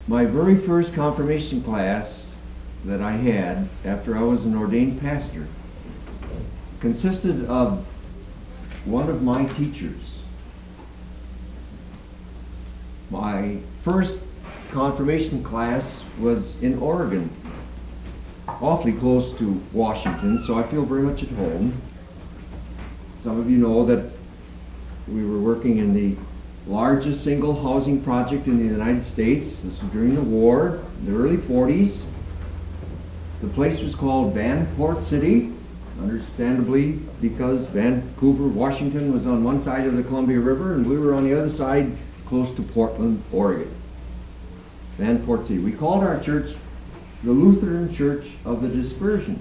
My very first confirmation class that I had after I was an ordained pastor consisted of one of my teachers. My first confirmation class was in Oregon, awfully close to Washington, so I feel very much at home. Some of you know that we were working in the largest single housing project in the United States. This was during the war, in the early 40s. The place was called Vanport City, understandably because Vancouver, Washington was on one side of the Columbia River and we were on the other side close to Portland, Oregon. Vanport City. We called our church the Lutheran Church of the Dispersion,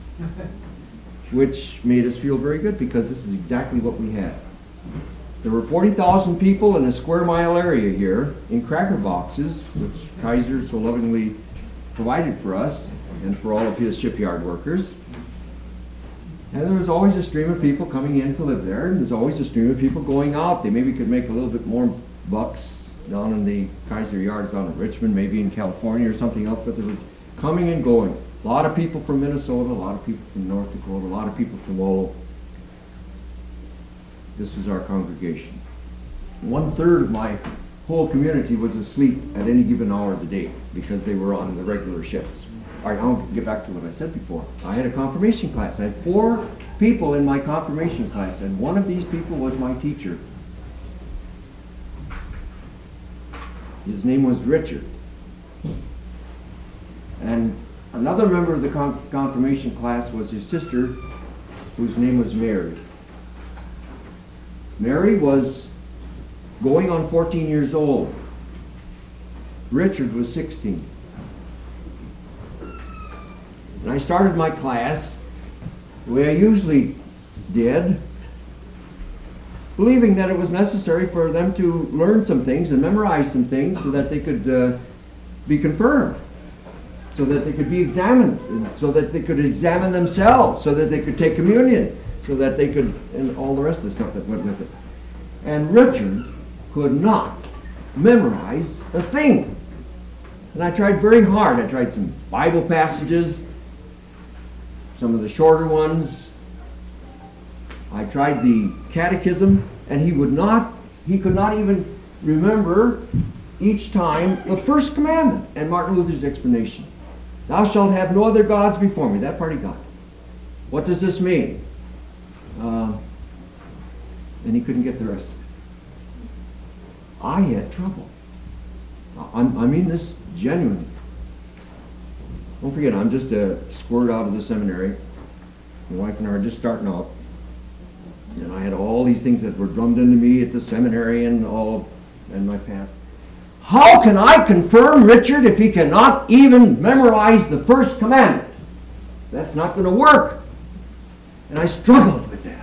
which made us feel very good because this is exactly what we had. There were 40,000 people in a square mile area here in cracker boxes, which Kaiser so lovingly provided for us and for all of his shipyard workers. And there was always a stream of people coming in to live there, and there's always a stream of people going out. They maybe could make a little bit more bucks down in the Kaiser yards down in Richmond, maybe in California or something else, but there was coming and going. A lot of people from Minnesota, a lot of people from North Dakota, a lot of people from all over. This was our congregation. 1/3 of my whole community was asleep at any given hour of the day because they were on the regular shifts. All right, I'll get back to what I said before. I had a confirmation class. I had 4 people in my confirmation class, and one of these people was my teacher. His name was Richard. And another member of the confirmation class was his sister, whose name was Mary. Mary was going on 14 years old. Richard was 16. And I started my class the way I usually did, believing that it was necessary for them to learn some things and memorize some things so that they could be confirmed, so that they could be examined, so that they could examine themselves, so that they could take communion, so that they could, and all the rest of the stuff that went with it. And Richard could not memorize a thing. And I tried very hard. I tried some Bible passages, some of the shorter ones. I tried the catechism, and he could not even remember each time the first commandment and Martin Luther's explanation. Thou shalt have no other gods before me. That part he got. What does this mean? And he couldn't get the rest of it. I had trouble. I mean this genuinely. Don't forget, I'm just a squirt out of the seminary. My wife and I are just starting out. And I had all these things that were drummed into me at the seminary and all in my past. How can I confirm Richard if he cannot even memorize the first commandment? That's not going to work. And I struggled with that.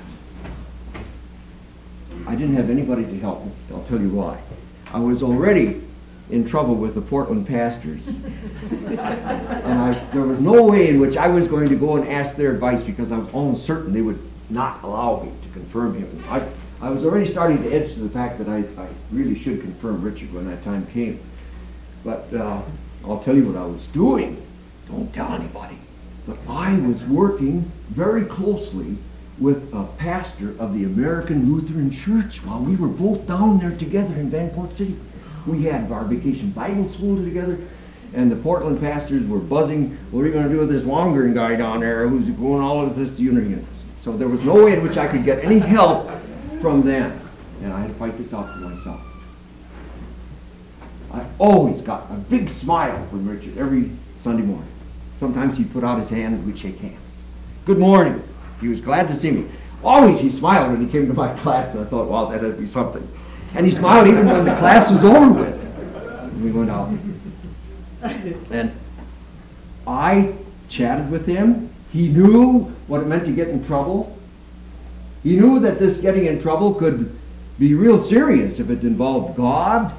I didn't have anybody to help me. I'll tell you why. I was already in trouble with the Portland pastors. And there was no way in which I was going to go and ask their advice because I was almost certain they would not allow me to confirm him. I was already starting to edge to the fact that I really should confirm Richard when that time came. But I'll tell you what I was doing. Don't tell anybody. But I was working very closely with a pastor of the American Lutheran Church while we were both down there together in Vanport City. We had our vacation Bible school together, and the Portland pastors were buzzing, what are we going to do with this Wongern guy down there who's going all of this unity? So there was no way in which I could get any help from them. And I had to fight this out for myself. I always got a big smile from Richard every Sunday morning. Sometimes he'd put out his hand and we'd shake hands. Good morning. He was glad to see me. Always he smiled when he came to my class, and I thought, wow, that'd be something. And he smiled even when the class was over with. And we went out. And I chatted with him. He knew what it meant to get in trouble. He knew that this getting in trouble could be real serious if it involved God.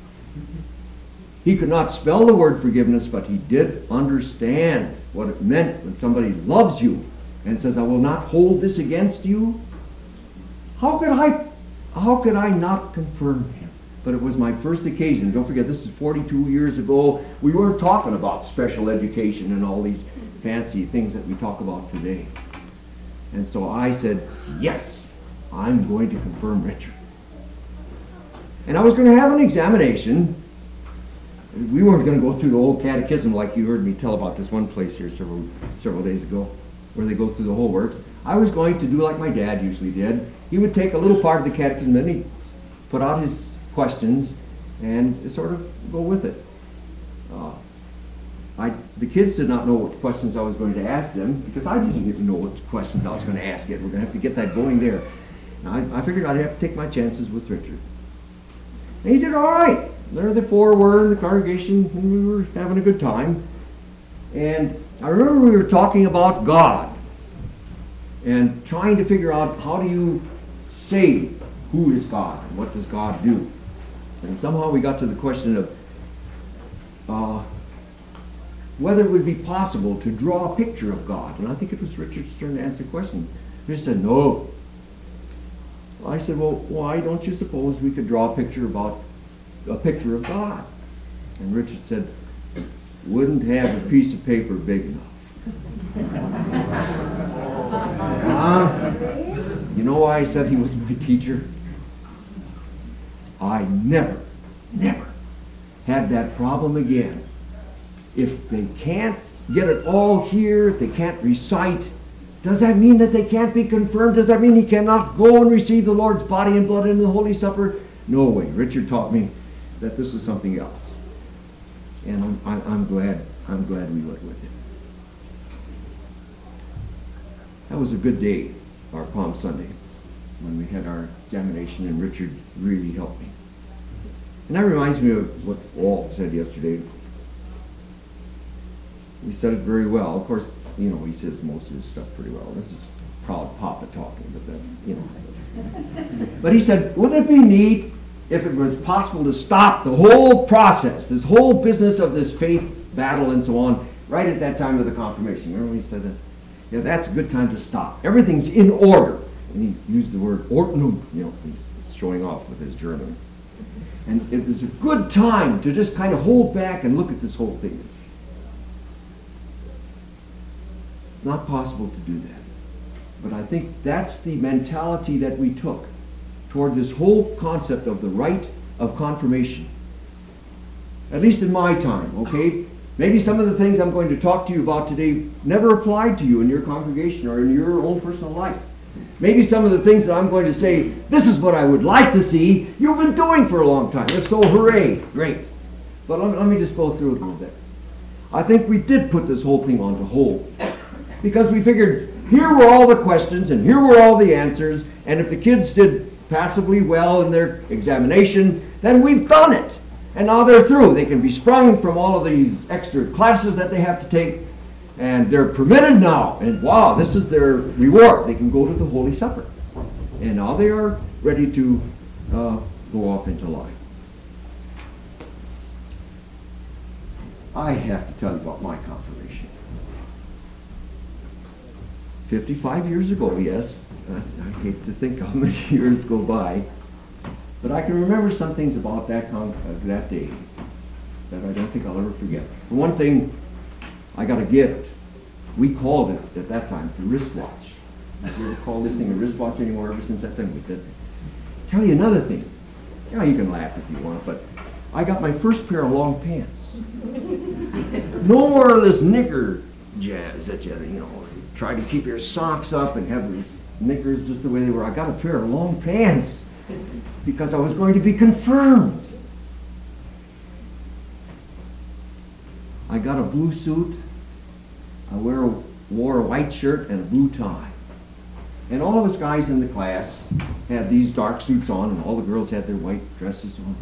He could not spell the word forgiveness, but he did understand what it meant when somebody loves you and says, I will not hold this against you. How could I not confirm him? but it was my first occasion. Don't forget, this is 42 years ago. We weren't talking about special education and all these fancy things that we talk about today. And so I said, yes, I'm going to confirm Richard. And I was going to have an examination. We weren't going to go through the whole catechism like you heard me tell about this one place here several days ago, where they go through the whole works. I was going to do like my dad usually did. He would take a little part of the catechism and he'd put out his questions and sort of go with it. The kids did not know what questions I was going to ask them, because I didn't even know what questions I was going to ask yet. We're going to have to get that going there. And I figured I'd have to take my chances with Richard. And he did all right. There the four were in the congregation, and we were having a good time. And I remember we were talking about God and trying to figure out, how do you say who is God and what does God do? And somehow we got to the question of whether it would be possible to draw a picture of God. And I think it was Richard's turn to answer the question. He said, no. I said, well, why don't you suppose we could draw a picture of God? And Richard said, wouldn't have a piece of paper big enough. You know why I said he was my teacher? I never had that problem again. If they can't get it all here, if they can't recite, does that mean that they can't be confirmed? Does that mean he cannot go and receive the Lord's body and blood in the Holy Supper? No way. Richard taught me that this was something else. And I'm glad we went with it. That was a good day, our Palm Sunday, when we had our examination, and Richard really helped me. And that reminds me of what Walt said yesterday. He said it very well. Of course, you know, he says most of his stuff pretty well. This is proud Papa talking, but then, you know. But he said, wouldn't it be neat if it was possible to stop the whole process, this whole business of this faith battle and so on, right at that time of the confirmation? Remember when he said that? Yeah, that's a good time to stop. Everything's in order. And he used the word Ordnung. You know, he's showing off with his German. And it was a good time to just kind of hold back and look at this whole thing. Not possible to do that. But I think that's the mentality that we took toward this whole concept of the rite of confirmation. At least in my time, okay? Maybe some of the things I'm going to talk to you about today never applied to you in your congregation or in your own personal life. Maybe some of the things that I'm going to say, this is what I would like to see, you've been doing for a long time. If so, hooray, great. But let me just go through it a little bit. I think we did put this whole thing on hold, because we figured here were all the questions and here were all the answers, and if the kids did passably well in their examination, then we've done it. And now they're through. They can be sprung from all of these extra classes that they have to take, and they're permitted now. And wow, this is their reward. They can go to the Holy Supper. And now they are ready to go off into life. I have to tell you about my confirmation. 55 years ago, yes. I hate to think how many years go by. But I can remember some things about that day that I don't think I'll ever forget. For one thing, I got a gift. We called it, at that time, the wristwatch. Have you ever called this thing a wristwatch anymore? Ever since that time we did. Tell you another thing. Yeah, you can laugh if you want, but I got my first pair of long pants. No more of this knicker jazz that you know, try to keep your socks up and have these knickers just the way they were. I got a pair of long pants because I was going to be confirmed. I got a blue suit. I wore a white shirt and a blue tie. And all of us guys in the class had these dark suits on, and all the girls had their white dresses on.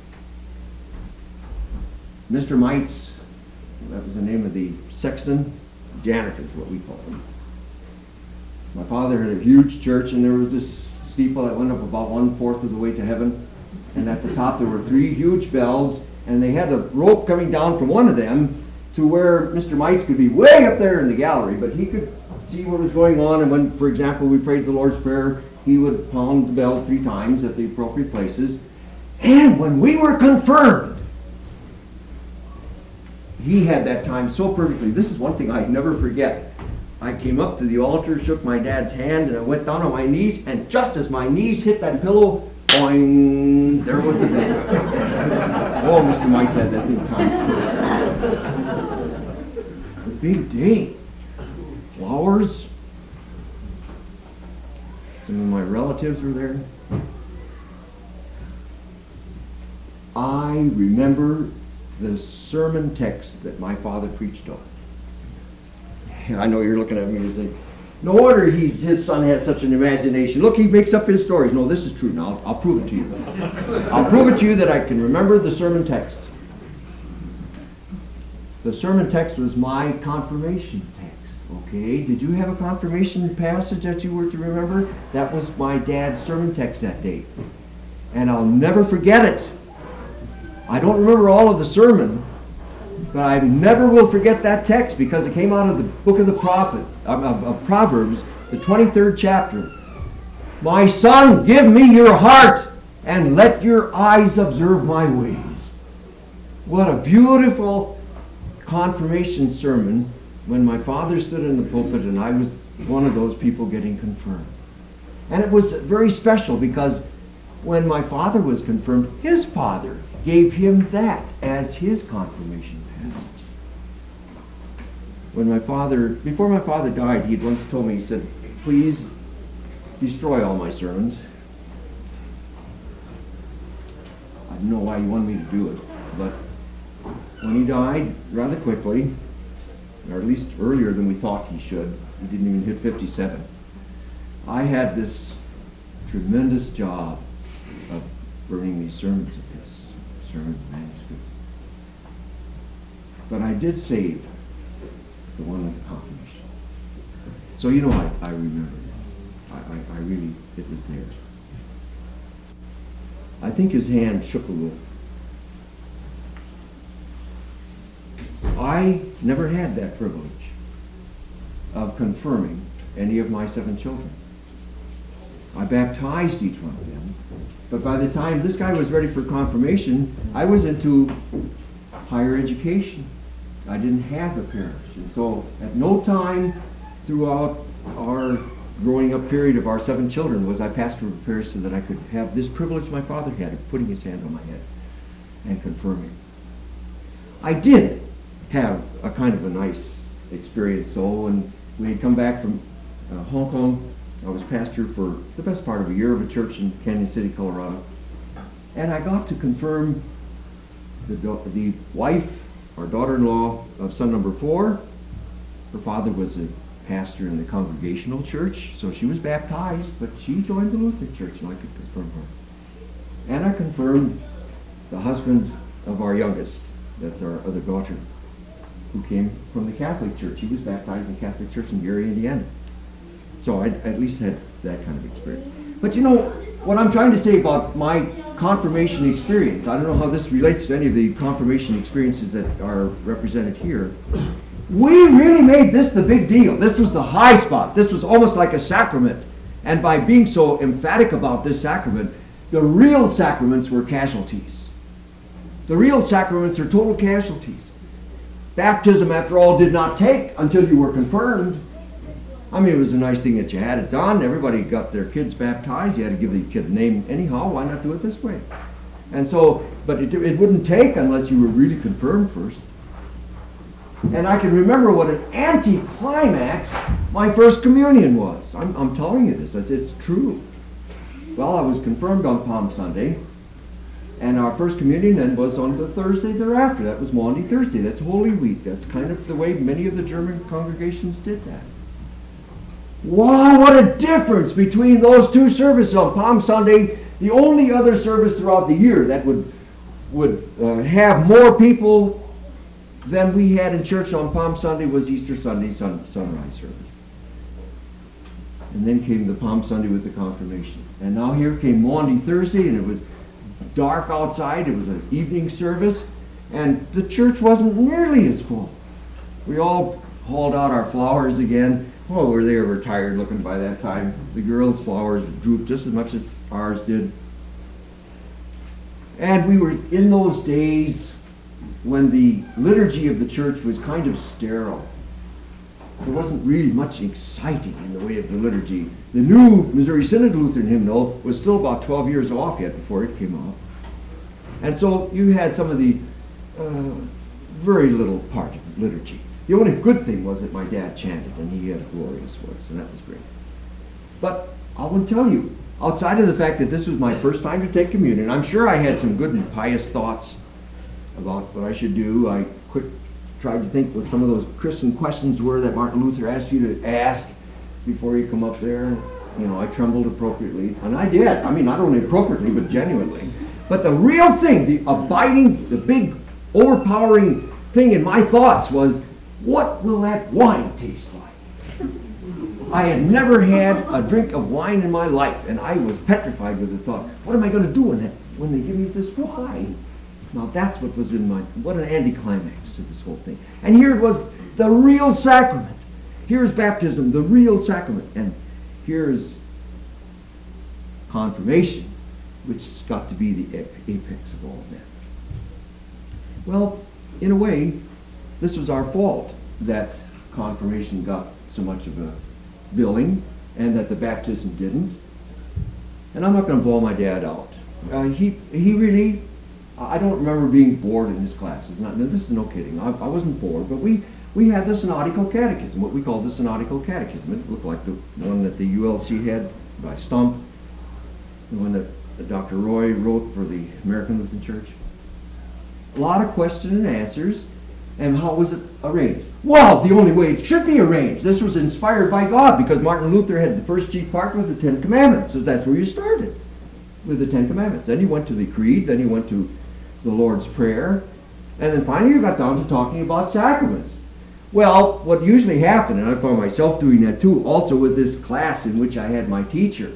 Mr. Mites, that was the name of the sexton, janitor is what we called him. My father had a huge church, and there was this steeple that went up about 1/4 of the way to heaven. And at the top there were 3 huge bells, and they had a rope coming down from one of them to where Mr. Mites could be way up there in the gallery, but he could see what was going on. And when, for example, we prayed the Lord's Prayer, he would pound the bell 3 times at the appropriate places. And when we were confirmed, he had that time so perfectly. This is one thing I never forget. I came up to the altar, shook my dad's hand, and I went down on my knees, and just as my knees hit that pillow, boing, there was the baby. Oh, Mr. Mites had that big time. A big day. Flowers. Some of my relatives were there. I remember the sermon text that my father preached on. I know you're looking at me and saying, no wonder his son has such an imagination. Look, he makes up his stories. No, this is true. Now, I'll prove it to you. I'll prove it to you that I can remember the sermon text. The sermon text was my confirmation text. Okay? Did you have a confirmation passage that you were to remember? That was my dad's sermon text that day. And I'll never forget it. I don't remember all of the sermon, but I never will forget that text because it came out of the book of the prophets, of Proverbs, the 23rd chapter. My son, give me your heart and let your eyes observe my ways. What a beautiful confirmation sermon when my father stood in the pulpit and I was one of those people getting confirmed. And it was very special because when my father was confirmed, his father gave him that as his confirmation passage. Before my father died, he had once told me, he said, please destroy all my sermons. I don't know why he wanted me to do it, but when he died, rather quickly, or at least earlier than we thought he should, he didn't even hit 57, I had this tremendous job of burning these sermons of his, sermon manuscripts. But I did save the one with the confirmation. So you know, I remember it. I really, it was there. I think his hand shook a little. I never had that privilege of confirming any of my 7 children. I baptized each one of them, but by the time this guy was ready for confirmation, I was into higher education. I didn't have a parish, and so at no time throughout our growing up period of our 7 children was I pastor of a parish so that I could have this privilege my father had of putting his hand on my head and confirming. I did have a kind of a nice experience, though, when we had come back from Hong Kong. I was pastor for the best part of a year of a church in Canyon City, Colorado. And I got to confirm the wife, or daughter-in-law, of son number 4. Her father was a pastor in the Congregational Church, so she was baptized, but she joined the Lutheran Church, and I could confirm her. And I confirmed the husband of our youngest, that's our other daughter, who came from the Catholic Church. He was baptized in the Catholic Church in Gary, Indiana. So I at least had that kind of experience. But you know, what I'm trying to say about my confirmation experience, I don't know how this relates to any of the confirmation experiences that are represented here. We really made this the big deal. This was the high spot. This was almost like a sacrament. And by being so emphatic about this sacrament, the real sacraments were casualties. The real sacraments are total casualties. Baptism, after all, did not take until you were confirmed. I mean, it was a nice thing that you had it done. Everybody got their kids baptized. You had to give the kid a name anyhow. Why not do it this way? And so, but it wouldn't take unless you were really confirmed first. And I can remember what an anticlimax my first communion was. I'm telling you this. It's true. Well, I was confirmed on Palm Sunday. And our first communion then was on the Thursday thereafter. That was Maundy Thursday. That's Holy Week. That's kind of the way many of the German congregations did that. Wow, what a difference between those 2 services on Palm Sunday. The only other service throughout the year that would have more people than we had in church on Palm Sunday was Easter Sunday sunrise service. And then came the Palm Sunday with the confirmation. And now here came Maundy Thursday, and it was dark outside. It was an evening service, and the church wasn't nearly as full. We all hauled out our flowers again. Oh, they were tired looking by that time. The girls' flowers drooped just as much as ours did. And we were in those days when the liturgy of the church was kind of sterile. There wasn't really much exciting in the way of the liturgy. The new Missouri Synod Lutheran hymnal was still about 12 years off yet before it came out. And so you had some of the very little part of liturgy. The only good thing was that my dad chanted, and he had a glorious voice, and that was great. But I will tell you, outside of the fact that this was my first time to take communion, I'm sure I had some good and pious thoughts about what I should do. I tried to think what some of those Christian questions were that Martin Luther asked you to ask before you come up there. I trembled appropriately, and I did. I mean, not only appropriately, but genuinely. But the real thing, the abiding, the big, overpowering thing in my thoughts was, what will that wine taste like? I had never had a drink of wine in my life, and I was petrified with the thought, what am I going to do when they give me this wine? Now that's what was in my, what an anticlimax to this whole thing. And here it was, the real sacrament. Here's baptism, the real sacrament. And here's confirmation, which has got to be the apex of all that. Well, in a way, this was our fault that confirmation got so much of a billing and that the baptism didn't. And I'm not going to blow my dad out. He really, I don't remember being bored in his classes. This is no kidding. I wasn't bored, but we had the Synodical Catechism, what we call the Synodical Catechism. It looked like the one that the ULC had by Stump, the one that Dr. Roy wrote for the American Lutheran Church. A lot of questions and answers. And how was it arranged? Well, the only way it should be arranged. This was inspired by God because Martin Luther had the first chief part was the Ten Commandments. So that's where you started, with the Ten Commandments. Then you went to the Creed, then you went to the Lord's Prayer, and then finally you got down to talking about sacraments. Well, what usually happened, and I found myself doing that too, also with this class in which I had my teacher,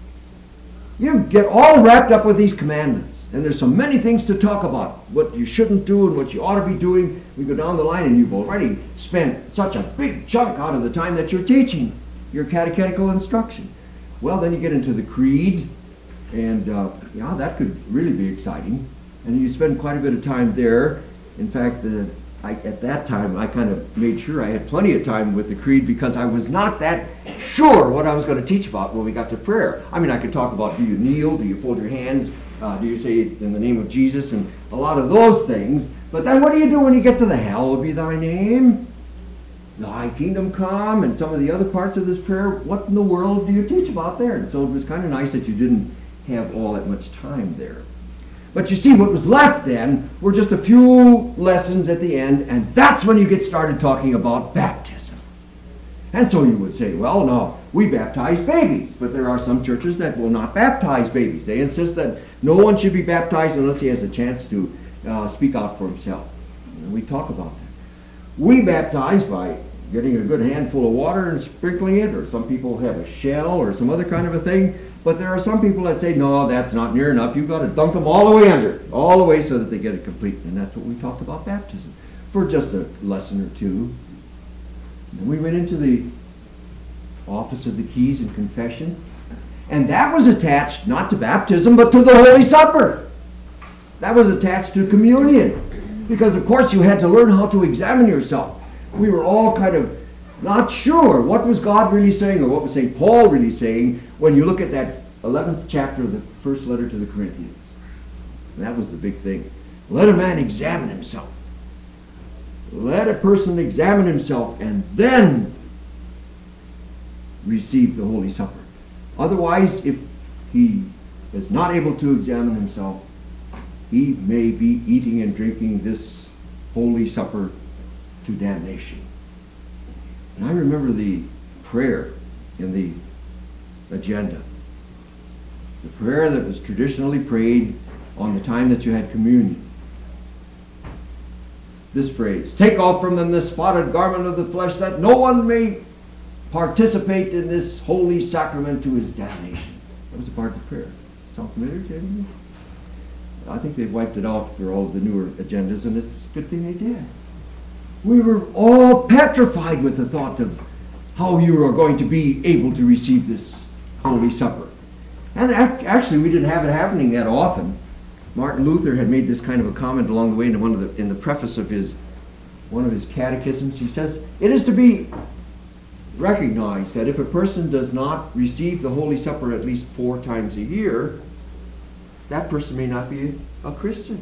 you get all wrapped up with these commandments. And there's so many things to talk about, what you shouldn't do and what you ought to be doing. We go down the line and you've already spent such a big chunk out of the time that you're teaching your catechetical instruction. Well, then you get into the Creed, and that could really be exciting. And you spend quite a bit of time there. In fact, at that time, I kind of made sure I had plenty of time with the Creed because I was not that sure what I was going to teach about when we got to prayer. I mean, I could talk about, do you kneel, do you fold your hands, do you say in the name of Jesus, and a lot of those things. But then what do you do when you get to the hallowed be thy name, thy kingdom come, and some of the other parts of this prayer? What in the world do you teach about there? And so it was kind of nice that you didn't have all that much time there. But you see, what was left then were just a few lessons at the end, and that's when you get started talking about baptism. And so you would say, well, no, we baptize babies, but there are some churches that will not baptize babies. They insist that no one should be baptized unless he has a chance to speak out for himself. And we talk about that. We baptize by getting a good handful of water and sprinkling it, or some people have a shell or some other kind of a thing. But there are some people that say, no, that's not near enough. You've got to dunk them all the way under, all the way so that they get it complete. And that's what we talked about baptism for just a lesson or two. And we went into the office of the keys and confession. And that was attached not to baptism, but to the Holy Supper. That was attached to communion. Because, of course, you had to learn how to examine yourself. We were all kind of not sure what was God really saying or what was St. Paul really saying when you look at that 11th chapter of the first letter to the Corinthians. And that was the big thing. Let a man examine himself. Let a person examine himself and then receive the Holy Supper. Otherwise, if he is not able to examine himself, he may be eating and drinking this Holy Supper to damnation. And I remember the prayer in the agenda. The prayer that was traditionally prayed on the time that you had communion. This phrase, take off from them this spotted garment of the flesh, that no one may participate in this holy sacrament to his damnation. That was a part of the prayer. Sound familiar to anyone? I think they've wiped it out for all of the newer agendas, and it's a good thing they did. We were all petrified with the thought of how you are going to be able to receive this Holy Supper. And actually, we didn't have it happening that often. Martin Luther had made this kind of a comment along the way in the preface of one of his catechisms. He says, "It is to be recognized that if a person does not receive the Holy Supper at least 4 times a year, that person may not be a Christian."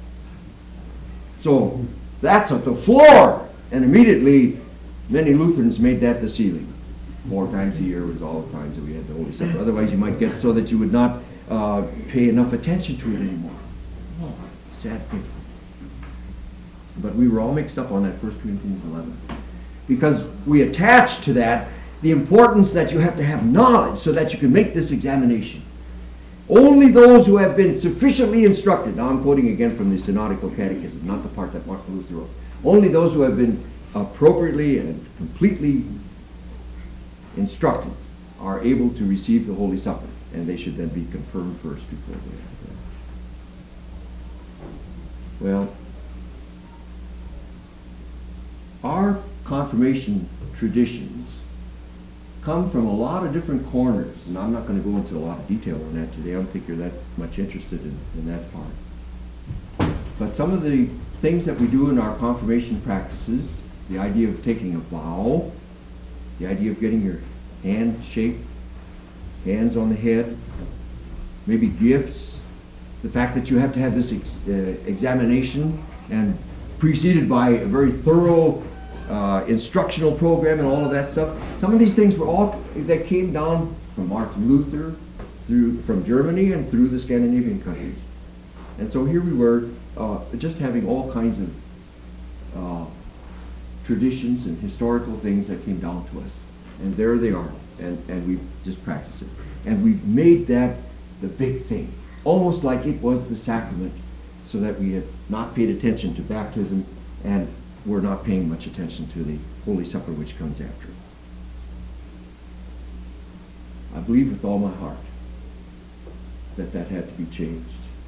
So that's at the floor. And immediately, many Lutherans made that the ceiling. 4 times a year was all the times that we had the Holy Supper. Otherwise, you might get so that you would not pay enough attention to it anymore. Oh, sad thing. But we were all mixed up on that 1 Corinthians 11. Because we attach to that the importance that you have to have knowledge so that you can make this examination. Only those who have been sufficiently instructed, now I'm quoting again from the Synodical Catechism, not the part that Martin Luther wrote. Only those who have been appropriately and completely instructed are able to receive the Holy Supper, and they should then be confirmed first before they have that. Well, our confirmation traditions come from a lot of different corners, and I'm not going to go into a lot of detail on that today. I don't think you're that much interested in that part. But some of the things that we do in our confirmation practices, the idea of taking a vow, the idea of getting your hand shaped, hands on the head, maybe gifts, the fact that you have to have this examination and preceded by a very thorough instructional program and all of that stuff. Some of these things were all that came down from Martin Luther, from Germany and through the Scandinavian countries. And so here we were just having all kinds of traditions and historical things that came down to us. And there they are. And we just practice it. And we've made that the big thing. Almost like it was the sacrament, so that we have not paid attention to baptism and we're not paying much attention to the Holy Supper which comes after it. I believe with all my heart that had to be changed.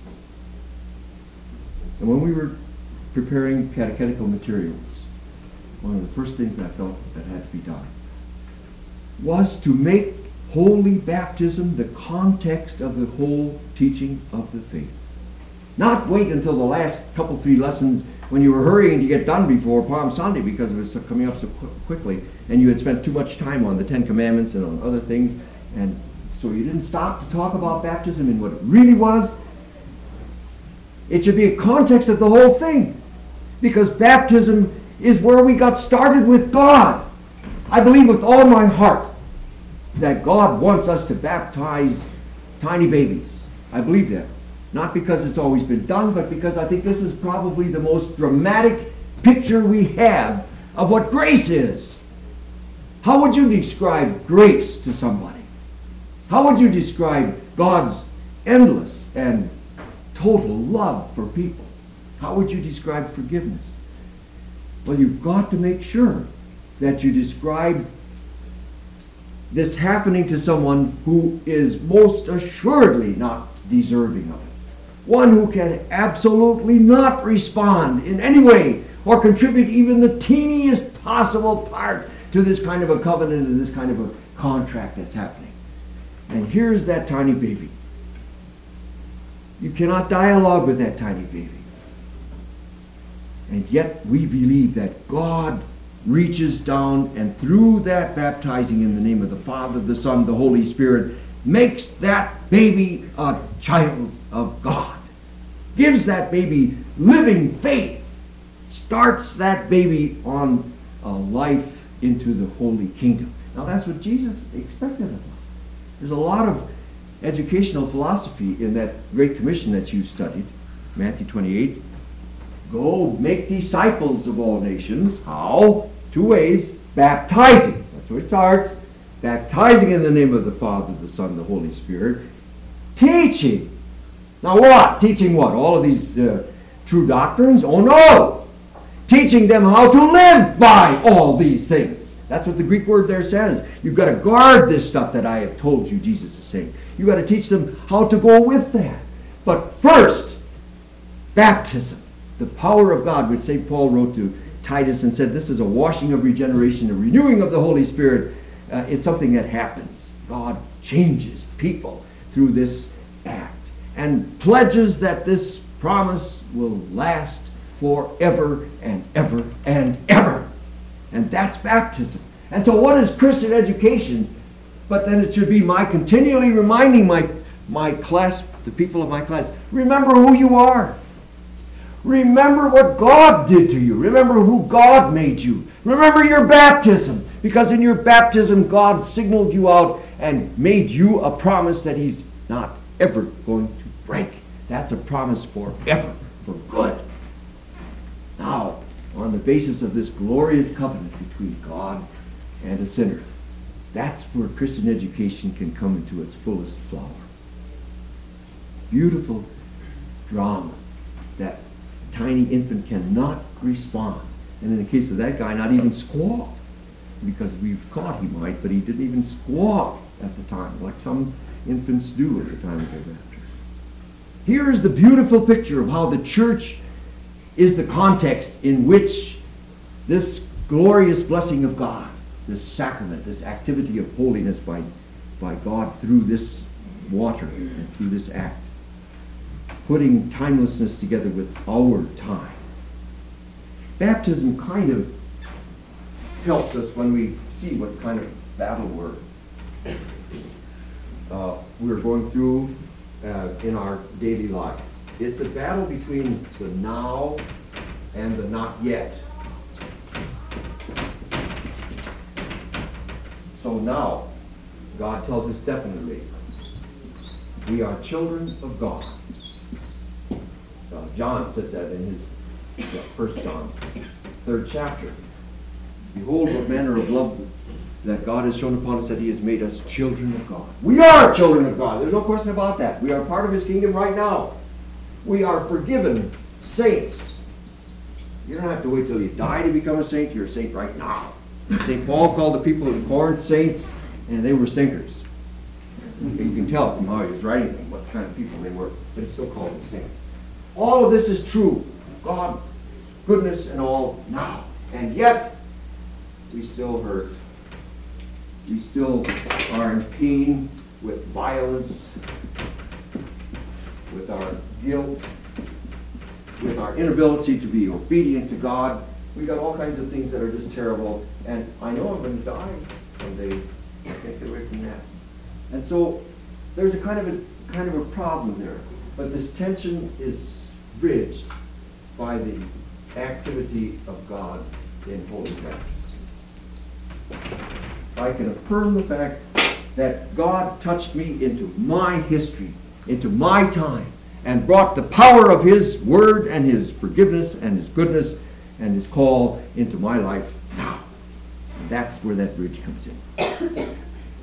And when we were preparing catechetical materials, one of the first things that I felt that had to be done was to make holy baptism the context of the whole teaching of the faith. Not wait until the last couple, 3 lessons when you were hurrying to get done before Palm Sunday because it was coming up so quickly, and you had spent too much time on the 10 Commandments and on other things, and so you didn't stop to talk about baptism and what it really was. It should be a context of the whole thing, because baptism is where we got started with God. I believe with all my heart that God wants us to baptize tiny babies. I believe that. Not because it's always been done, but because I think this is probably the most dramatic picture we have of what grace is. How would you describe grace to somebody? How would you describe God's endless and total love for people? How would you describe forgiveness? Well, you've got to make sure that you describe this happening to someone who is most assuredly not deserving of it. One who can absolutely not respond in any way or contribute even the teeniest possible part to this kind of a covenant and this kind of a contract that's happening. And here's that tiny baby. You cannot dialogue with that tiny baby. And yet we believe that God reaches down and through that baptizing in the name of the Father, the Son, the Holy Spirit, makes that baby a child of God. Gives that baby living faith. Starts that baby on a life into the Holy Kingdom. Now that's what Jesus expected of us. There's a lot of educational philosophy in that Great Commission that you studied, Matthew 28. Go make disciples of all nations. How? 2 ways. Baptizing. That's where it starts. Baptizing in the name of the Father, the Son, the Holy Spirit. Teaching. Now what? Teaching what? All of these true doctrines? Oh no! Teaching them how to live by all these things. That's what the Greek word there says. You've got to guard this stuff that I have told you, Jesus is saying. You've got to teach them how to go with that. But first, baptism. The power of God, which St. Paul wrote to Titus and said this is a washing of regeneration, a renewing of the Holy Spirit. It's something that happens. God changes people through this act. and pledges that this promise will last forever and ever and ever. And that's baptism. And so what is Christian education? But then it should be my continually reminding my class, the people of my class, remember who you are. Remember what God did to you. Remember who God made you. Remember your baptism. Because in your baptism, God signaled you out and made you a promise that He's not ever going to break. That's a promise forever, for good. Now, on the basis of this glorious covenant between God and a sinner, that's where Christian education can come into its fullest flower. Beautiful drama that tiny infant cannot respond. And in the case of that guy, not even squawk. Because we thought he might, but he didn't even squawk at the time, like some infants do at the time of their baptism. Here is the beautiful picture of how the church is the context in which this glorious blessing of God, this sacrament, this activity of holiness by God through this water and through this act, putting timelessness together with our time. Baptism kind of helps us when we see what kind of battle we're going through in our daily life. It's a battle between the now and the not yet. So now, God tells us definitely, we are children of God. John says that in his 1 John, 3rd chapter. Behold what manner of love that God has shown upon us, that He has made us children of God. We are children of God. There's no question about that. We are part of His kingdom right now. We are forgiven saints. You don't have to wait till you die to become a saint. You're a saint right now. St. Paul called the people in Corinth saints, and they were stinkers. You can tell from how he was writing them what kind of people they were, but he still called them saints. All of this is true. God, goodness and all now. And yet, we still hurt. We still are in pain with violence, with our guilt, with our inability to be obedient to God. We got all kinds of things that are just terrible. And I know I'm going to die someday. I can't get away from that. And so there's a kind of a problem there. But this tension is bridged by the activity of God in holy baptism. I can affirm the fact that God touched me into my history, into my time, and brought the power of His Word and His forgiveness and His goodness and His call into my life now. And that's where that bridge comes in.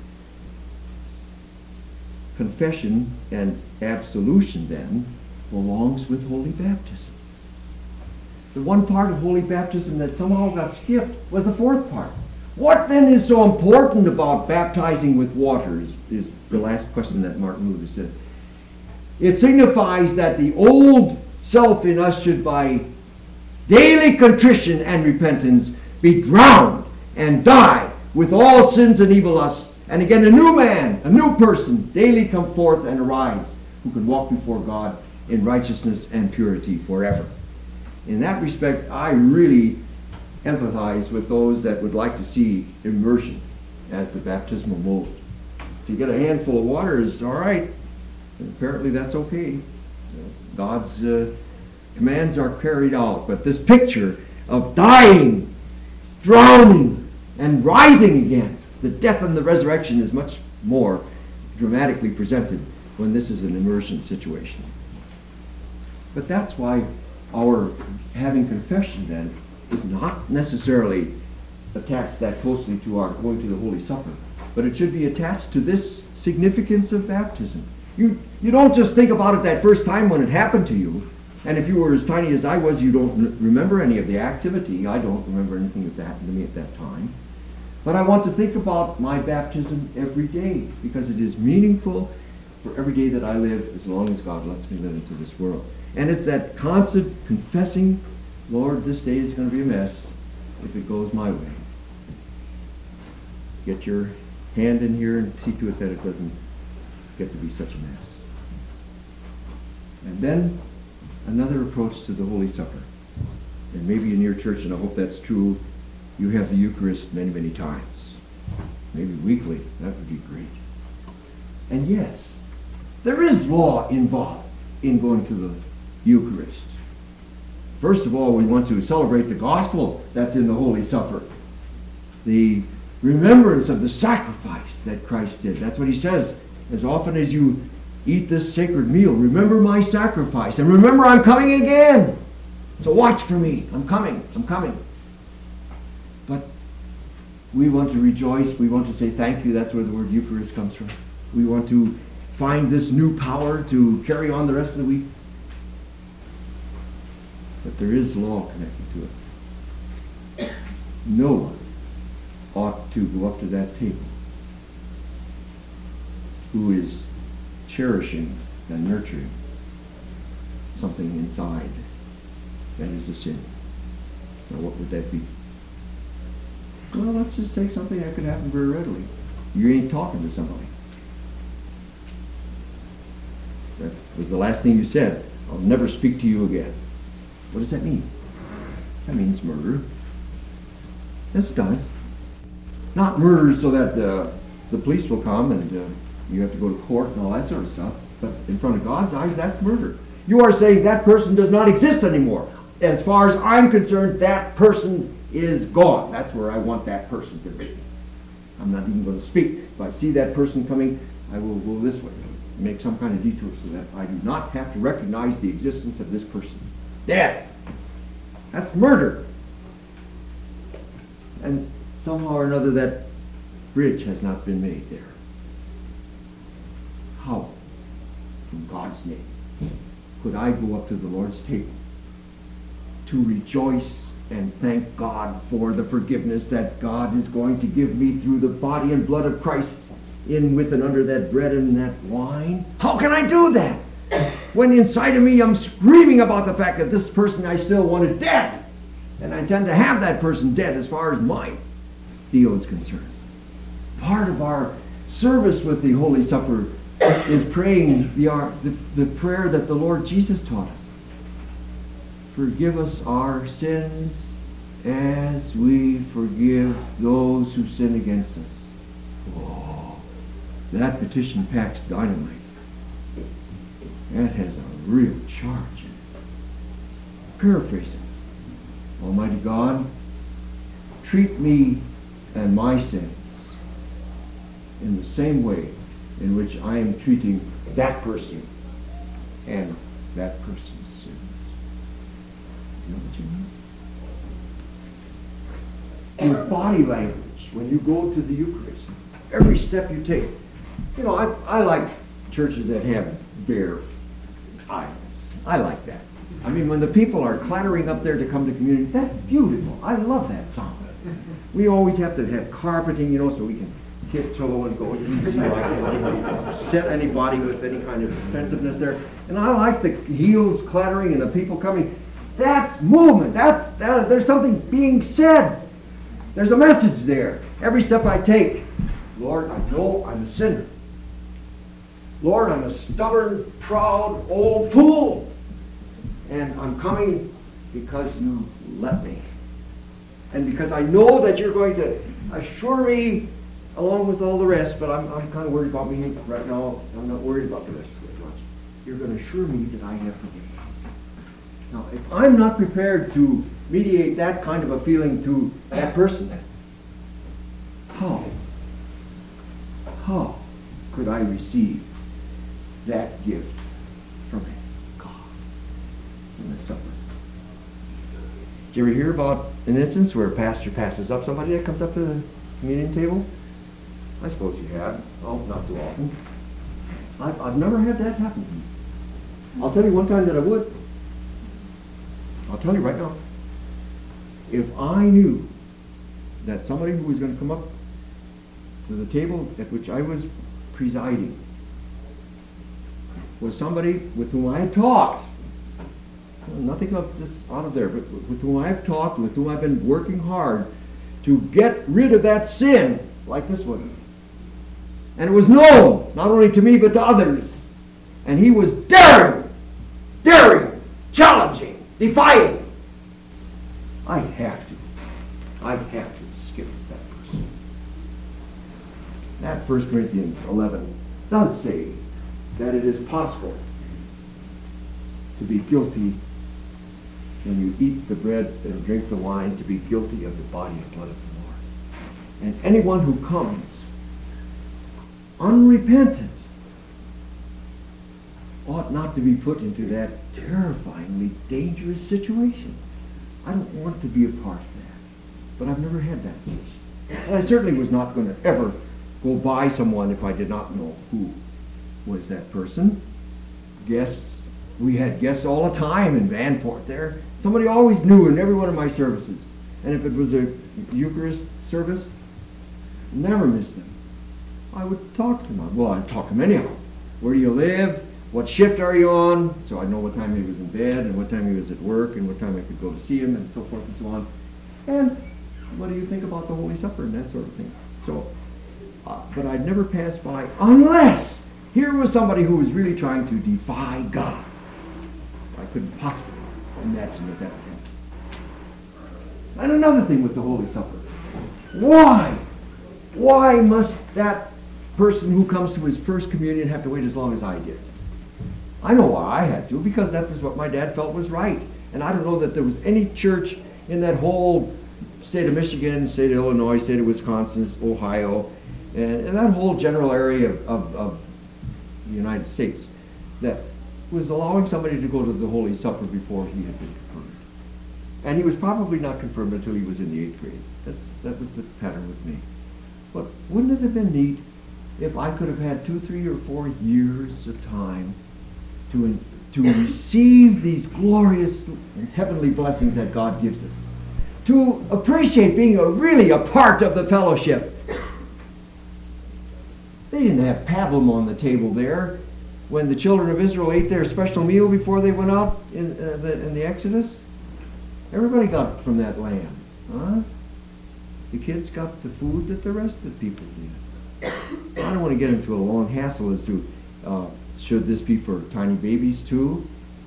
Confession and absolution, then, belongs with holy baptism. The one part of holy baptism that somehow got skipped was the fourth part. What then is so important about baptizing with water is the last question that Martin Luther said. It signifies that the old self in us should by daily contrition and repentance be drowned and die with all sins and evil lusts. And again, a new man, a new person, daily come forth and arise, who can walk before God in righteousness and purity forever. In that respect, I really empathize with those that would like to see immersion as the baptismal mode. To get a handful of water is all right. And apparently that's okay. God's commands are carried out. But this picture of dying, drowning, and rising again, the death and the resurrection is much more dramatically presented when this is an immersion situation. But that's why our having confession then is not necessarily attached that closely to our going to the Holy Supper, but it should be attached to this significance of baptism. You don't just think about it that first time when it happened to you, and if you were as tiny as I was, you don't remember any of the activity. I don't remember anything that happened to me at that time. But I want to think about my baptism every day, because it is meaningful for every day that I live, as long as God lets me live into this world. And it's that constant confessing, Lord, this day is going to be a mess if it goes my way. Get your hand in here and see to it that it doesn't get to be such a mess. And then another approach to the Holy Supper. And maybe in your church, and I hope that's true, you have the Eucharist many, many times. Maybe weekly. That would be great. And yes, there is law involved in going to the Eucharist. First of all, we want to celebrate the gospel that's in the Holy Supper. The remembrance of the sacrifice that Christ did. That's what he says. As often as you eat this sacred meal, remember my sacrifice. And remember, I'm coming again. So watch for me. I'm coming. I'm coming. But we want to rejoice. We want to say thank you. That's where the word Eucharist comes from. We want to find this new power to carry on the rest of the week. But there is law connected to it. No one ought to go up to that table who is cherishing and nurturing something inside that is a sin. Now what would that be? Well, let's just take something that could happen very readily. You ain't talking to somebody. That was the last thing you said. I'll never speak to you again. What does that mean? That means murder. Yes, it does. Not murder so that the police will come and you have to go to court and all that sort of stuff. But in front of God's eyes, that's murder. You are saying that person does not exist anymore. As far as I'm concerned, that person is gone. That's where I want that person to be. I'm not even going to speak. If I see that person coming, I will go this way. Make some kind of detour so that I do not have to recognize the existence of this person. Dead. That's murder. And somehow or another that bridge has not been made there. How, in God's name, could I go up to the Lord's table to rejoice and thank God for the forgiveness that God is going to give me through the body and blood of Christ in with and under that bread and that wine? How can I do that when inside of me I'm screaming about the fact that this person I still wanted dead, and I intend to have that person dead as far as my deal is concerned? Part of our service with the Holy Supper is praying the prayer that the Lord Jesus taught us. Forgive us our sins as we forgive those who sin against us. Oh, that petition packs dynamite. That has a real charge in it. Paraphrasing. Almighty God, treat me and my sins in the same way in which I am treating that person and that person's sins. You know what you mean? Your body language, when you go to the Eucharist, every step you take. You know, I like churches that have bare aisles. I like that. I mean, when the people are clattering up there to come to communion, that's beautiful. I love that sound. We always have to have carpeting, you know, so we can tiptoe and go easy, like upset anybody with any kind of offensiveness there. And I like the heels clattering and the people coming. That's movement. There's something being said. There's a message there. Every step I take, Lord, I know I'm a sinner. Lord, I'm a stubborn, proud, old fool. And I'm coming because you let me. And because I know that you're going to assure me along with all the rest, but I'm kind of worried about me right now. I'm not worried about the rest of it much. You're going to assure me that I have forgiveness. Now, if I'm not prepared to mediate that kind of a feeling to that person, how could I receive that gift from him, God, in the supper? Did you ever hear about an instance where a pastor passes up somebody that comes up to the communion table? I suppose you have. Oh, not too often. I've never had that happen to me. I'll tell you one time that I would. I'll tell you right now. If I knew that somebody who was going to come up to the table at which I was presiding was somebody with whom I had talked, nothing of this out of there, but with whom I've talked, with whom I've been working hard to get rid of that sin, like this one. And it was known, not only to me, but to others. And he was daring defile. I have to skip that verse. That 1 Corinthians 11 does say that it is possible to be guilty when you eat the bread and drink the wine, to be guilty of the body and blood of the Lord. And anyone who comes unrepentant ought not to be put into that terrifyingly dangerous situation. I don't want to be a part of that. But I've never had that position. And I certainly was not going to ever go by someone if I did not know who was that person. Guests, we had guests all the time in Vanport there. Somebody always knew in every one of my services. And if it was a Eucharist service, never missed them. I would talk to them. Well, I'd talk to them anyhow. Where do you live? What shift are you on? So I know what time he was in bed and what time he was at work and what time I could go to see him and so forth and so on. And what do you think about the Holy Supper and that sort of thing? So, but I'd never pass by unless here was somebody who was really trying to defy God. I couldn't possibly imagine that would happen. And another thing with the Holy Supper. Why? Why must that person who comes to his first communion have to wait as long as I did? I know why I had to, because that was what my dad felt was right. And I don't know that there was any church in that whole state of Michigan, state of Illinois, state of Wisconsin, Ohio, and that whole general area of the United States that was allowing somebody to go to the Holy Supper before he had been confirmed. And he was probably not confirmed until he was in the 8th grade. That was the pattern with me. But wouldn't it have been neat if I could have had 2, 3, or 4 years of time to receive these glorious and heavenly blessings that God gives us, to appreciate being really a part of the fellowship. They didn't have pablum on the table there when the children of Israel ate their special meal before they went out in the Exodus. Everybody got from that lamb. Huh? The kids got the food that the rest of the people did. I don't want to get into a long hassle as to should this be for tiny babies too?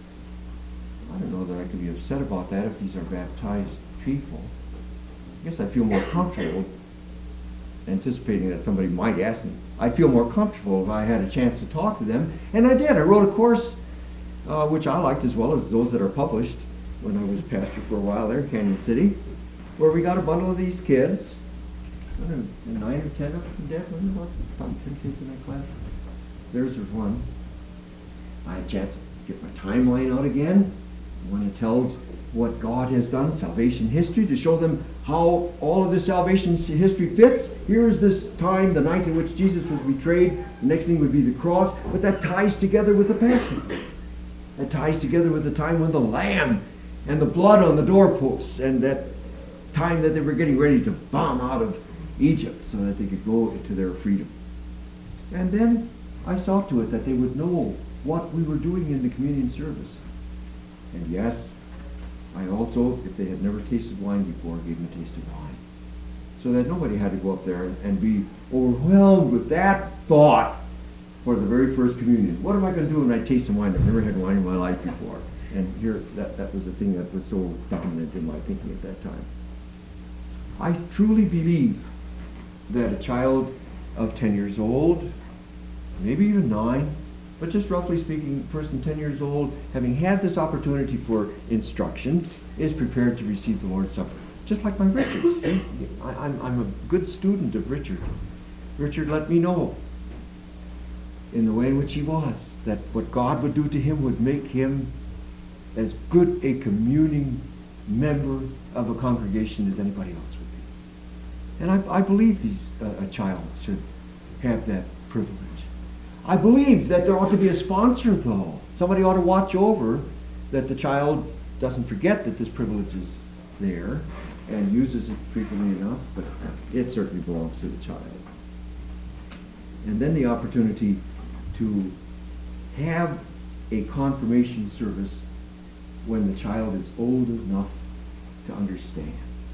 I don't know that I could be upset about that if these are baptized people. I guess I feel more comfortable anticipating that somebody might ask me. I'd feel more comfortable if I had a chance to talk to them. And I did. I wrote a course which I liked as well as those that are published when I was pastor for a while there in Canyon City, where we got a bundle of these kids. I don't know, 9 or 10 of them dead. About 10 kids in that class. Theirs was one. I had a chance to get my timeline out again when it tells what God has done, salvation history, to show them how all of this salvation history fits. Here's this time, the night in which Jesus was betrayed. The next thing would be the cross, but that ties together with the Passion. That ties together with the time when the lamb and the blood on the doorposts, and that time that they were getting ready to bomb out of Egypt so that they could go into their freedom. And then I saw to it that they would know what we were doing in the communion service. And yes, I also, if they had never tasted wine before, gave them a taste of wine. So that nobody had to go up there and be overwhelmed with that thought for the very first communion. What am I going to do when I taste some wine? I've never had wine in my life before. And here, that was the thing that was so dominant in my thinking at that time. I truly believe that a child of 10 years old, maybe even 9, but just roughly speaking, a person 10 years old, having had this opportunity for instruction, is prepared to receive the Lord's Supper. Just like my Richard. See, I'm a good student of Richard. Richard let me know in the way in which he was, that what God would do to him would make him as good a communing member of a congregation as anybody else would be. And I believe a child should have that privilege. I believe that there ought to be a sponsor, though. Somebody ought to watch over that the child doesn't forget that this privilege is there and uses it frequently enough, but it certainly belongs to the child. And then the opportunity to have a confirmation service when the child is old enough to understand.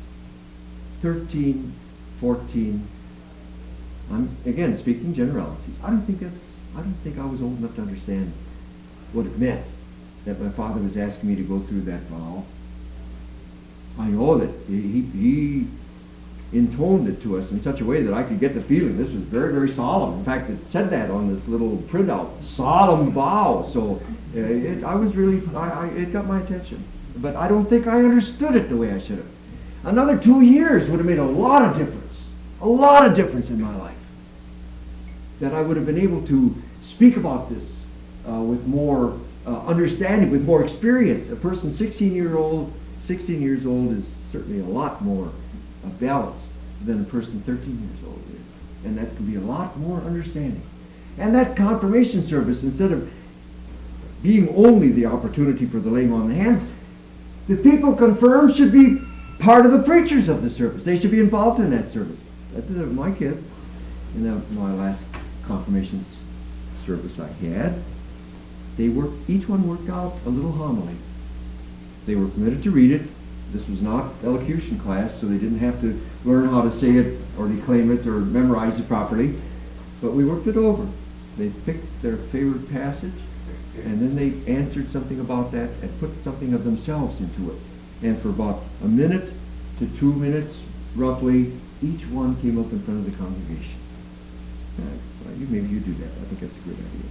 13, 14, I'm again speaking generalities. I don't think I was old enough to understand what it meant that my father was asking me to go through that vow, I know that he intoned it to us in such a way that I could get the feeling this was very, very solemn. In fact, it said that on this little printout, solemn vow. So it got my attention. But I don't think I understood it the way I should have. Another 2 years would have made a lot of difference in my life. That I would have been able to speak about this with more understanding, with more experience. A person 16 years old is certainly a lot more balanced than a person 13 years old is. And that can be a lot more understanding. And that confirmation service, instead of being only the opportunity for the laying on of the hands, the people confirmed should be part of the preachers of the service. They should be involved in that service. I did it with my kids. In my last confirmation service I had, each one worked out a little homily. They were permitted to read it. This was not elocution class, so they didn't have to learn how to say it or declaim it or memorize it properly. But we worked it over. They picked their favorite passage, and then they answered something about that and put something of themselves into it. And for about a minute to 2 minutes, roughly, each one came up in front of the congregation. Maybe you do that. I think that's a good idea.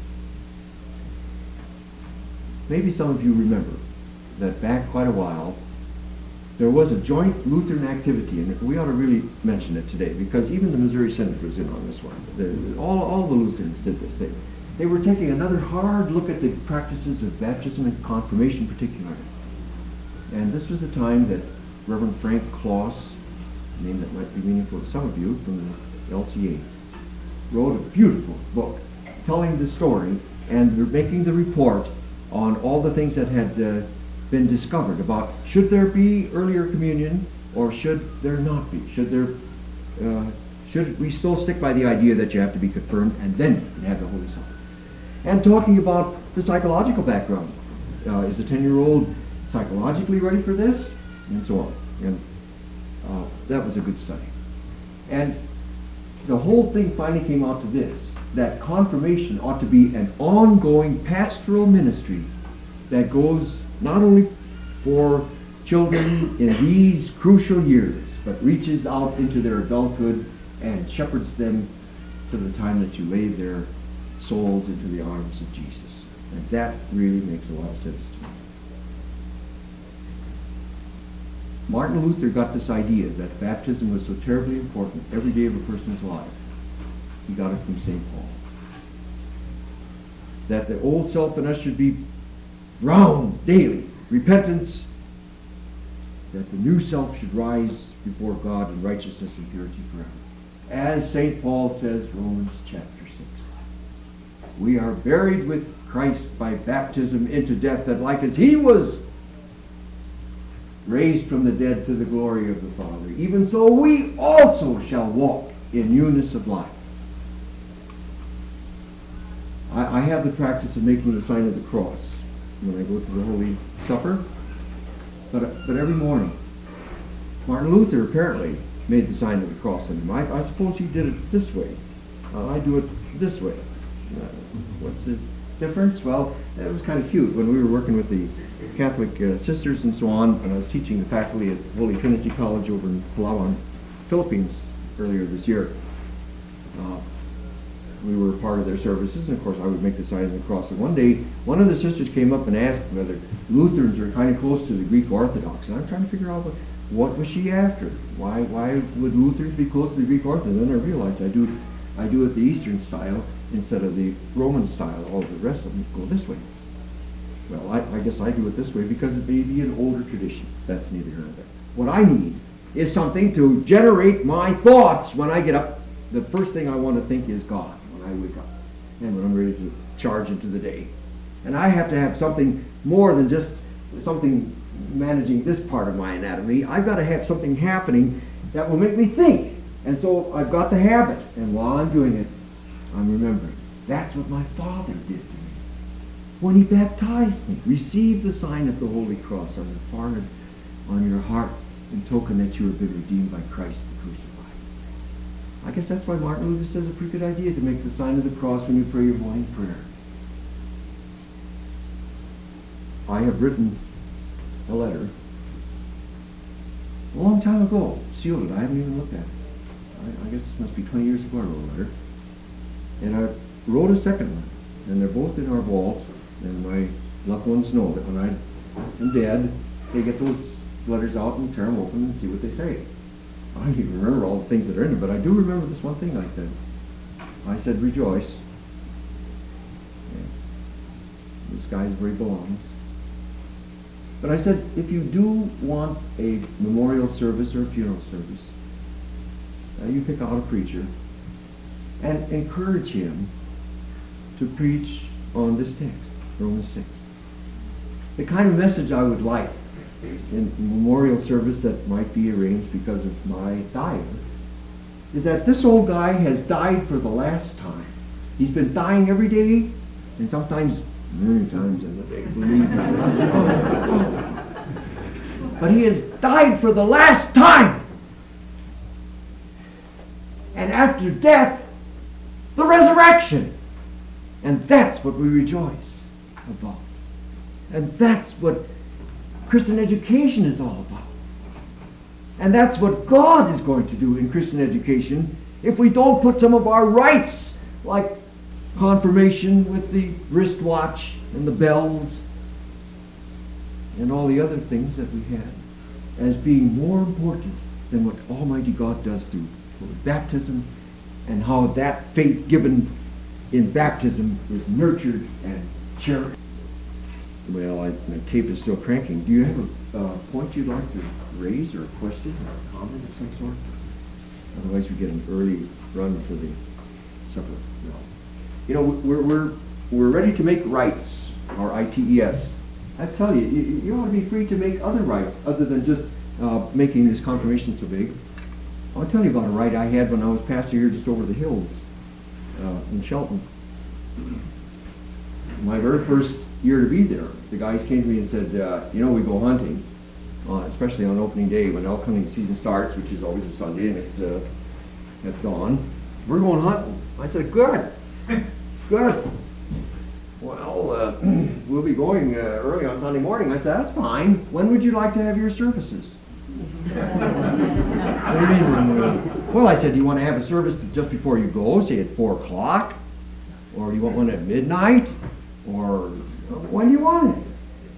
Maybe some of you remember that back quite a while, there was a joint Lutheran activity, and we ought to really mention it today, because even the Missouri Synod was in on this one. All the Lutherans did this. They were taking another hard look at the practices of baptism and confirmation particularly. And this was the time that Reverend Frank Kloss, a name that might be meaningful to some of you from the LCA, wrote a beautiful book telling the story and making the report on all the things that had been discovered about should there be earlier communion or should there not be? Should we still stick by the idea that you have to be confirmed and then you can have the Holy Supper? And talking about the psychological background. Is a 10-year-old psychologically ready for this? And so on. And that was a good study. And the whole thing finally came out to this, that confirmation ought to be an ongoing pastoral ministry that goes not only for children in these crucial years, but reaches out into their adulthood and shepherds them to the time that you lay their souls into the arms of Jesus. And that really makes a lot of sense to me. Martin Luther got this idea that baptism was so terribly important every day of a person's life. He got it from St. Paul. That the old self in us should be drowned daily. Repentance. That the new self should rise before God in righteousness and purity forever. As St. Paul says, Romans chapter 6. We are buried with Christ by baptism into death, that like as he was raised from the dead to the glory of the Father, even so we also shall walk in newness of life. I have the practice of making the sign of the cross when I go to the Holy Supper, but every morning. Martin Luther apparently made the sign of the cross on him. I suppose he did it this way. I do it this way. What's the difference? Well, that was kind of cute. When we were working with the Catholic sisters and so on, and I was teaching the faculty at Holy Trinity College over in Palawan, Philippines, earlier this year. We were part of their services, and of course I would make the sign of the cross. And one day, one of the sisters came up and asked whether Lutherans are kind of close to the Greek Orthodox. And I'm trying to figure out what was she after? Why would Lutherans be close to the Greek Orthodox? And then I realized I do it the Eastern style instead of the Roman style. All the rest of them go this way. Well, I guess I do it this way because it may be an older tradition. That's neither here nor there. What I need is something to generate my thoughts when I get up. The first thing I want to think is God when I wake up and when I'm ready to charge into the day. And I have to have something more than just something managing this part of my anatomy. I've got to have something happening that will make me think. And so I've got the habit. And while I'm doing it, I'm remembering. That's what my Father did to me when he baptized me. Receive the sign of the Holy Cross on your forehead, on your heart, in token that you have been redeemed by Christ the crucified. I guess that's why Martin Luther says it's a pretty good idea to make the sign of the cross when you pray your morning prayer. I have written a letter a long time ago, sealed it. I haven't even looked at it. I guess it must be 20 years ago I wrote a letter. And I wrote a second one, and they're both in our vault, and my loved ones know that when I am dead, they get those letters out and tear them open and see what they say. I don't even remember all the things that are in them, but I do remember this one thing I said. I said, rejoice. Yeah. The sky is where he belongs. But I said, if you do want a memorial service or a funeral service, you pick out a preacher and encourage him to preach on this text, Romans 6. The kind of message I would like in memorial service that might be arranged because of my dying is that this old guy has died for the last time. He's been dying every day, and sometimes many times in the day, believe me. But he has died for the last time. And after death, the resurrection. And that's what we rejoice about. And that's what Christian education is all about. And that's what God is going to do in Christian education if we don't put some of our rites, like confirmation with the wristwatch and the bells and all the other things that we had, as being more important than what Almighty God does through baptism, and how that faith given in baptism is nurtured and cherished. Well, my tape is still cranking. Do you have a point you'd like to raise, or a question, or a comment of some sort? Otherwise, we get an early run for the supper. No. You know, we're ready to make rites, or ITES. I tell you, you ought to be free to make other rites other than just making this confirmation so big. I'll tell you about a rite I had when I was pastor here just over the hills in Shelton. My very first year to be there, the guys came to me and said, you know, we go hunting, especially on opening day when elk hunting season starts, which is always a Sunday, and it's at dawn. We're going hunting. I said, good. Good. Well, we'll be going early on Sunday morning. I said, that's fine. When would you like to have your services? What do you mean? Well, I said, do you want to have a service just before you go, say at 4 o'clock? Or do you want one at midnight? Or when do you want it?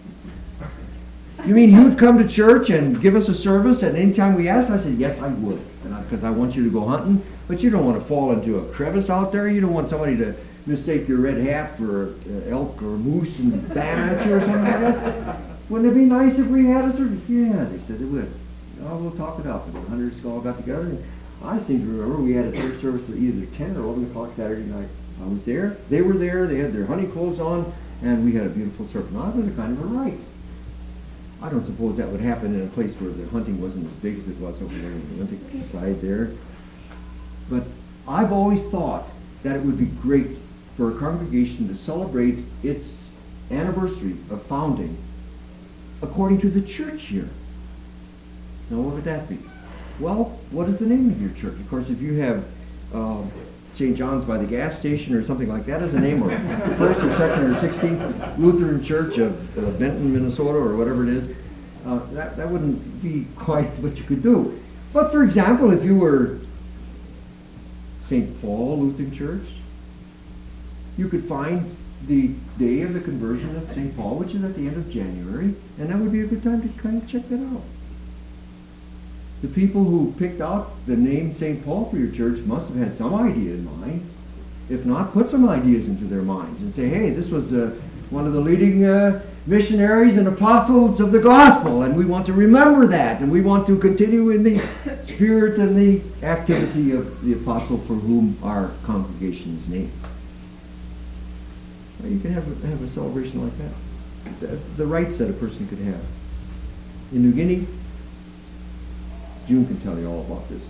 You mean you'd come to church and give us a service at any time we asked? I said, yes, I would, because I want you to go hunting. But you don't want to fall into a crevice out there. You don't want somebody to mistake your red hat for elk or moose and bang at you or something like that. Wouldn't it be nice if we had a service? Yeah, they said they would. Oh, we'll talk it out. The hunters all got together, and I seem to remember we had a church service at either 10 or 11 o'clock Saturday night. I was there. They were there. They had their hunting clothes on, and we had a beautiful service. Now, that was a kind of a rite. I don't suppose that would happen in a place where the hunting wasn't as big as it was over there on the Olympic side there. But I've always thought that it would be great for a congregation to celebrate its anniversary of founding according to the church year. Now, what would that be? Well, what is the name of your church? Of course, if you have St. John's by the gas station or something like that as a name, or First or Second or 16th Lutheran Church of Benton, Minnesota, or whatever it is, that wouldn't be quite what you could do. But for example, if you were St. Paul Lutheran Church, you could find the day of the conversion of St. Paul, which is at the end of January, and that would be a good time to kind of check that out. The people who picked out the name St. Paul for your church must have had some idea in mind. If not, put some ideas into their minds and say, hey, this was one of the leading missionaries and apostles of the gospel, and we want to remember that, and we want to continue in the spirit and the activity of the apostle for whom our congregation is named. Well, you can have a celebration like that. The rights that a person could have. In New Guinea, June can tell you all about this.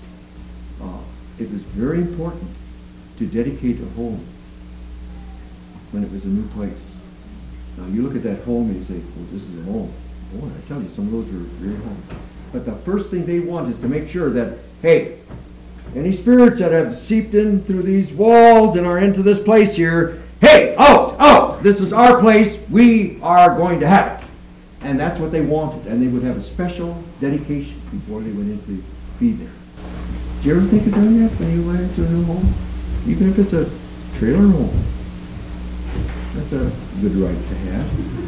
It was very important to dedicate a home when it was a new place. Now you look at that home and you say, well, this is a home. Boy, I tell you, some of those are real homes. But the first thing they want is to make sure that, hey, any spirits that have seeped in through these walls and are into this place here, hey, out, out! This is our place. We are going to have it. And that's what they wanted, and they would have a special dedication before they went in to be there. Did you ever think of doing that when you went into a new home? Even if it's a trailer home. That's a good right to have.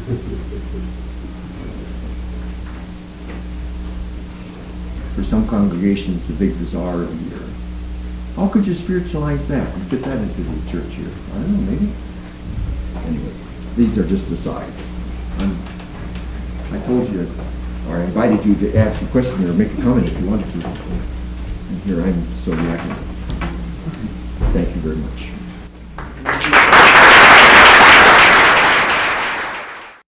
For some congregations, the big bazaar of the year. How could you spiritualize that and fit that into the church here? I don't know, maybe. Anyway, these are just asides. I told you, or I invited you to ask a question or make a comment if you wanted to. And here I'm still reacting. Thank you very much.